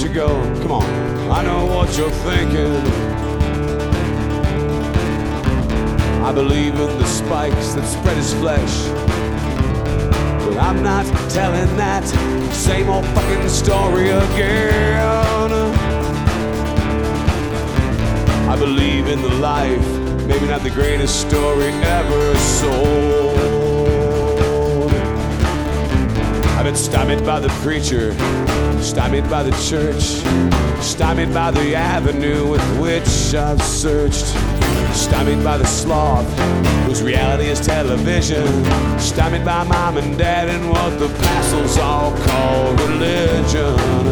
you go. Come on. I know what you're thinking. I believe in the spikes that spread his flesh. But I'm not telling that same old fucking story again. I believe in the life, maybe not the greatest story ever sold. I've been stymied by the preacher, stymied by the church, stymied by the avenue with which I've searched, stymied by the sloth, whose reality is television, stymied by mom and dad and what the pastors all call religion.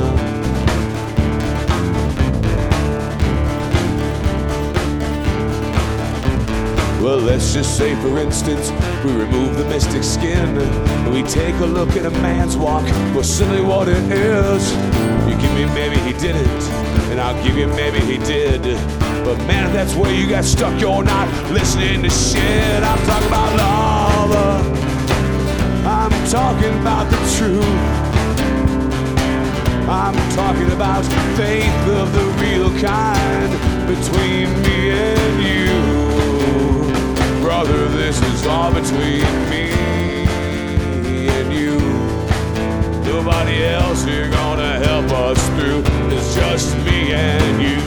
Well, let's just say, for instance, we remove the mystic skin and we take a look at a man's walk for simply what it is. You give me maybe he didn't, and I'll give you maybe he did. But man, if that's where you got stuck, you're not listening to shit. I'm talking about love. I'm talking about the truth. I'm talking about faith of the real kind between me and you. Brother, this is all between me and you. Nobody else here gonna help us through. It's just me and you.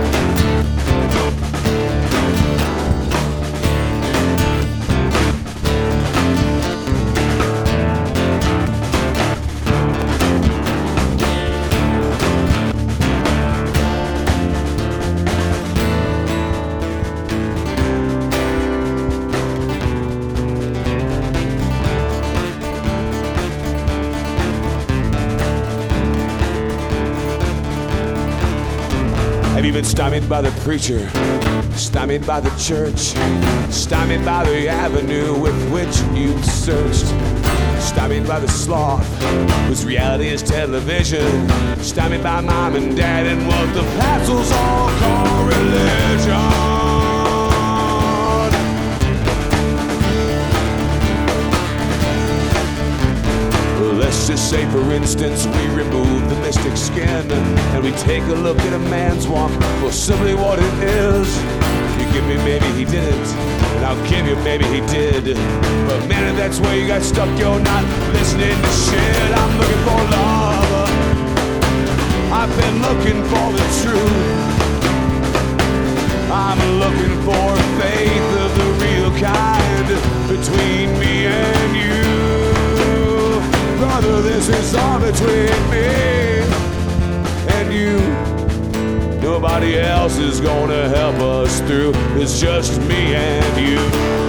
Have you been stymied by the preacher, stymied by the church, stymied by the avenue with which you've searched, stymied by the sloth, whose reality is television, stymied by mom and dad and what the pastors all call religion? Let's just say, for instance, we remove the mystic skin and we take a look at a man's walk for simply what it is. You give me maybe he didn't, and I'll give you maybe he did. But man, if that's where you got stuck, you're not listening to shit. I'm looking for love. I've been looking for the truth. I'm looking for faith of the real kind between me and you. Brother, this is all between me and you. Nobody else is gonna help us through. It's just me and you.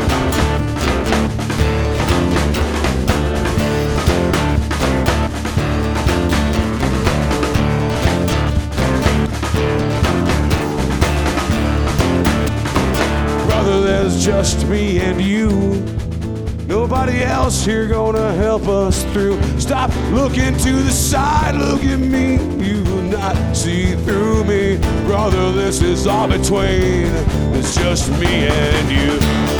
Brother, there's just me and you. Nobody else here gonna help us through. Stop looking to the side, look at me. You will not see through me. Brother, this is all between. It's just me and you.